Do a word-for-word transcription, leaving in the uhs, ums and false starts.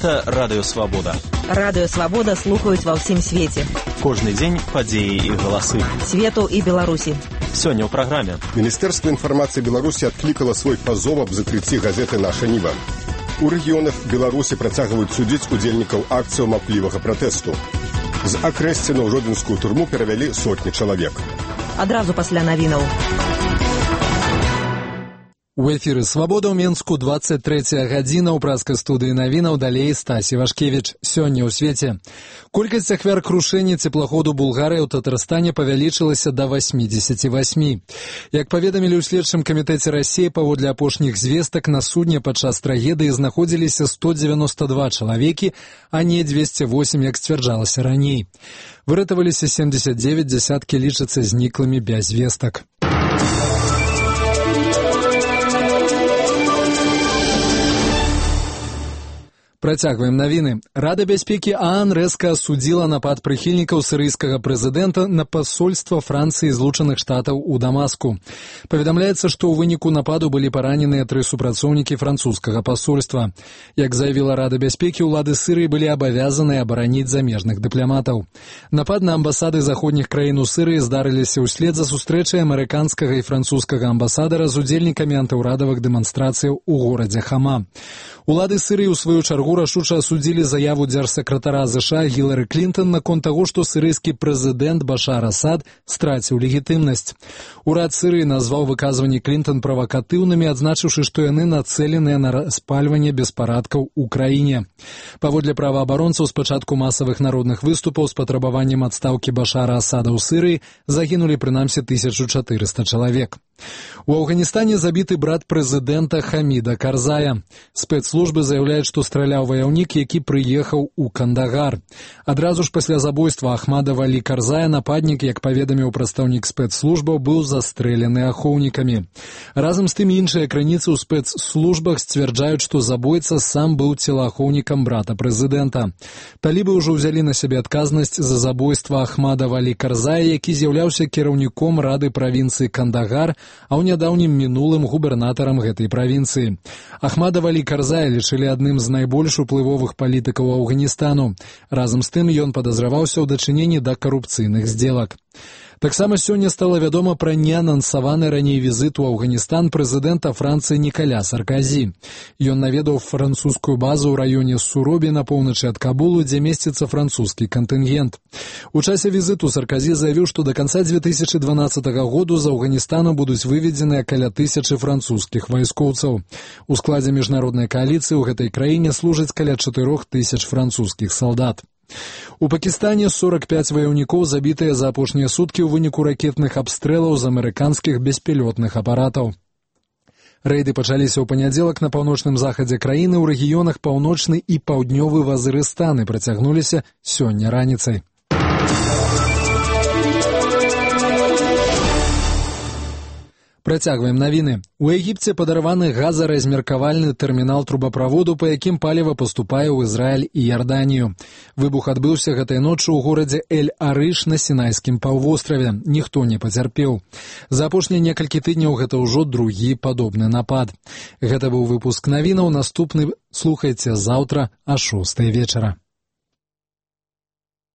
Гэта Радыё Свабода. Радыё Свабода слухаюць ва ўсім свеце. Кожны дзень падзеі і галасы. Свету і Беларусі. Сёння ў праграме. Міністэрства інфармацыі Беларусі адклікала свой пазов аб закрыцці газеты «Наша Ніва». У рэгіёнах Беларусі працягваюць судзіць удзельнікаў акцыяў маўклівага пратэсту. З Акрэсціна ў Жодзінскую турму перавялі сотні чалавек. Адразу пасля навінаў. У эфіры «Свабода» ў Менску, дваццаць трэцяя гадзіна, ў праскай студыі навінаў, далей Стасі Вашкевіч. Сёння ў свеце. Колькасць ахвяр крушэння цеплаходу Булгарыі ў Татарстане павялічылася да восьмідзесяці васьмі. Як паведамілі ў следчым камітэце Расіі, паводле апошніх звестак, на судне падчас трагедыі знаходзіліся сто дзевяноста два чалавекі, а не дзвесце восем, як сцвярджалася раней. Выратаваліся семдзесят дзевяць, дзясяткі лічацца зніклымі без вестак. Працягваем навіны. Рада бяспекі ААН рэзка асудзіла напад прыхільнікаў сірыйскага прэзідэнта на пасольства Францыі і Злучаных Штатаў у Дамаску. Паведамляецца, што ў выніку нападу былі параненыя тры супрацоўнікі французскага пасольства. Як заявіла Рада бяспекі, улады Сірыі былі абавязаныя абараніць замежных дыпламатаў. Напад на амбасады заходніх краін у Сірыі здарыліся ўслед за сустрэчай амерыканскага і французскага амбасадара з удзельнікамі антыўрадавых дэманстрацыяў у горадзе Хама. Улады Сірыі ў сваю чаргу рашуча асудзілі заяву дзяржсакратара ЗША Гілары Клінтон наконт таго, што сірыйскі прэзідэнт Башар Асад страціў легітымнасць. Урад Сірыі назваў выказванні Клінтон правакатыўнымі, адзначыўшы, што яны нацэленыя на распальванне беспарадкаў у краіне. Паводле праваабаронцаў, з пачатку масавых народных выступаў з патрабаваннем адстаўкі Башара Асада ў Сірыі загінулі прынамсі тысячу чатырыста чалавек. У Афганістане забіты брат прэзідэнта Хаміда Карзая. Спецслужбы заяўляюць, што страляў ваяўнік, які прыехаў у Кандагар. Адразу ж пасля забойства Ахмада Валі Карзая нападнік, як паведаміў прадстаўнік спецслужбаў, быў застрэлены ахоўнікамі. Разам з тым іншыя крыніцы ў спецслужбах сцвярджаюць, што забойца сам быў целаахоўнікам брата прэзідэнта. Талібы ўжо ўзялі на сябе адказнасць за забойства Ахмада Валі Карзая, які з'яўляўся кіраўніком рады правінцыі Кандагар, а ў нядаўнім мінулым губернатарам гэтай правінцыі. Ахмада Валі Карзая лічылі адным з найбольш уплывовых палітыкаў Афганістану. Разам з тым ён падазраваўся ў дачыненні да карупцыйных здзелак. Таксама сёння стала вядома пра неанансаваны раней візіт у Афганістан прэзідэнта Францыі Нікаля Сарказі. Ён наведаў французскую базу ў раёне Суробі на поўначы ад Кабулу, дзе месціцца французскі кантынгент. У часе візіту Сарказі заявіў, што да канца дзве тысячы дванаццатага году з Афганістану будуць выведзеныя каля тысячы французскіх вайскоўцаў. У складзе міжнароднай кааліцыі ў гэтай краіне служаць каля чатырох тысяч французскіх салдат. У Пакістане сорок пяць ваяўнікоў забітыя за апошнія суткі ў выніку ракетных абстрэлаў з амерыканскіх беспілотных апаратаў. Рэйды пачаліся ў панядзелак на паўночным захадзе краіны, ў рэгіёнах паўночны і паўднёвы Вазырыстан і працягнуліся сёння раніцай. Працягваем навіны. У Егіпце падарваны газаразмеркавальны тэрмінал трубаправоду, па якім паліва паступае ў Ізраіль і Ярданію. Выбух адбыўся гэтай ноччу ў горадзе Эль-Арыш на Сінайскім паўвостраве. Ніхто не пацярпеў. За апошнія некалькі тыдняў гэта ўжо другі падобны напад. Гэта быў выпуск навінаў. Наступны слухайце заўтра а шостай вечара.